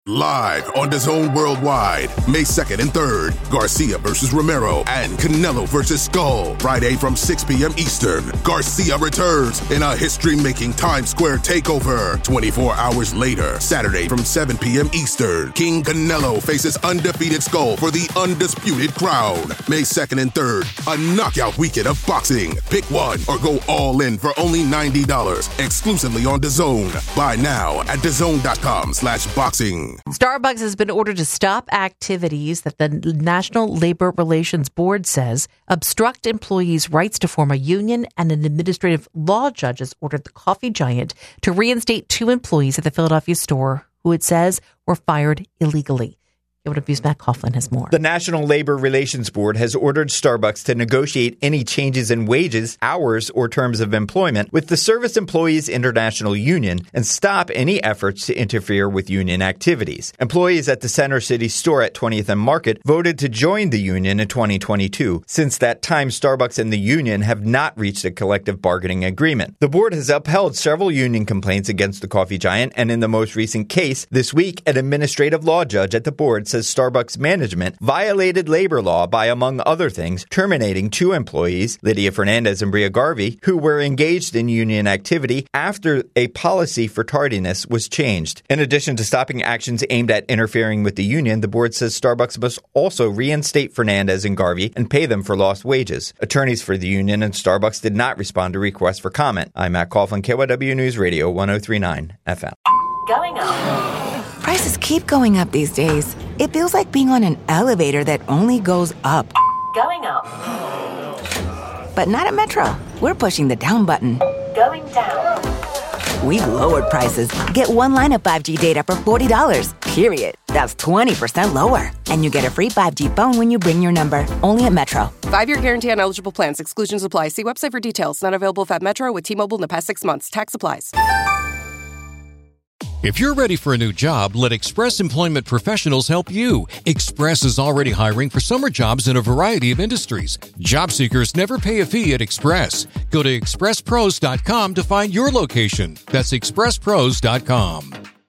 Live on DAZN Worldwide, May 2nd and 3rd, Garcia versus Romero and Canelo versus Skull. Friday from 6 p.m. Eastern, Garcia returns in a history-making Times Square takeover. 24 hours later, Saturday from 7 p.m. Eastern, King Canelo faces undefeated Skull for the undisputed crown. May 2nd and 3rd, a knockout weekend of boxing. Pick one or go all in for only $90, exclusively on DAZN. Buy now at DAZN.com/boxing. Starbucks has been ordered to stop activities that the National Labor Relations Board says obstruct employees' rights to form a union, and an administrative law judge has ordered the coffee giant to reinstate 2 employees at the Philadelphia store who it says were fired illegally. KW's Matt Coughlin has more. The National Labor Relations Board has ordered Starbucks to negotiate any changes in wages, hours, or terms of employment with the Service Employees International Union and stop any efforts to interfere with union activities. Employees at the Center City store at 20th and Market voted to join the union in 2022. Since that time, Starbucks and the union have not reached a collective bargaining agreement. The board has upheld several union complaints against the coffee giant, and in the most recent case, this week, an administrative law judge at the board says Starbucks management violated labor law by, among other things, terminating 2 employees, Lydia Fernandez and Bria Garvey, who were engaged in union activity after a policy for tardiness was changed. In addition to stopping actions aimed at interfering with the union, the board says Starbucks must also reinstate Fernandez and Garvey and pay them for lost wages. Attorneys for the union and Starbucks did not respond to requests for comment. I'm Matt Coughlin, KYW News Radio 103.9 FM. Going up. Prices keep going up these days. It feels like being on an elevator that only goes up. Going up. But not at Metro. We're pushing the down button. Going down. We've lowered prices. Get one line of 5G data for $40, period. That's 20% lower. And you get a free 5G phone when you bring your number. Only at Metro. 5-year guarantee on eligible plans. Exclusions apply. See website for details. Not available at Metro with T-Mobile in the past 6 months. Tax applies. If you're ready for a new job, let Express Employment Professionals help you. Express is already hiring for summer jobs in a variety of industries. Job seekers never pay a fee at Express. Go to expresspros.com to find your location. That's expresspros.com.